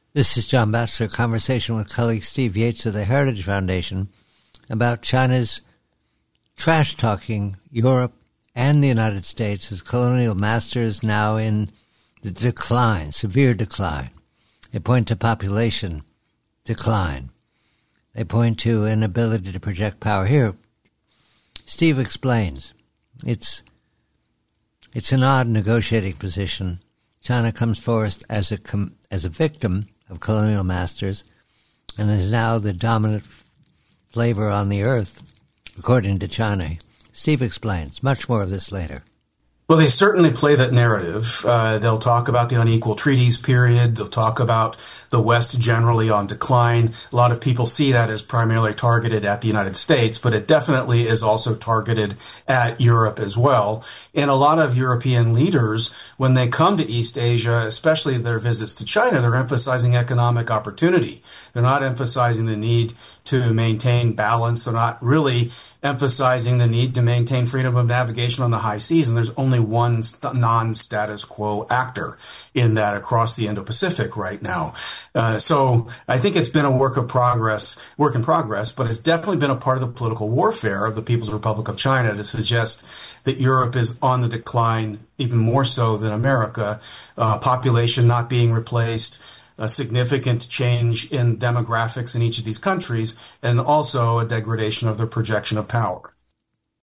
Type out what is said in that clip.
This is John Batchelor, conversation with colleague Steve Yates of the Heritage Foundation about China's trash-talking Europe and the United States as colonial masters now in the decline, severe decline. They point to population decline. They point to inability to project power. Here, Steve explains. It's an odd negotiating position. China comes forth as a victim of colonial masters and is now the dominant flavor on the earth, according to China. Steve explains. Much more of this later. Well, they certainly play that narrative. They'll talk about the unequal treaties period. They'll talk about the West generally on decline. A lot of people see that as primarily targeted at the United States, but it definitely is also targeted at Europe as well. And a lot of European leaders, when they come to East Asia, especially their visits to China, they're emphasizing economic opportunity. They're not emphasizing the need to maintain balance. They're not really emphasizing the need to maintain freedom of navigation on the high seas. And there's only one non-status quo actor in that across the Indo-Pacific right now. So I think it's been a work in progress, but it's definitely been a part of the political warfare of the People's Republic of China to suggest that Europe is on the decline, even more so than America, population not being replaced, a significant change in demographics in each of these countries, and also a degradation of their projection of power.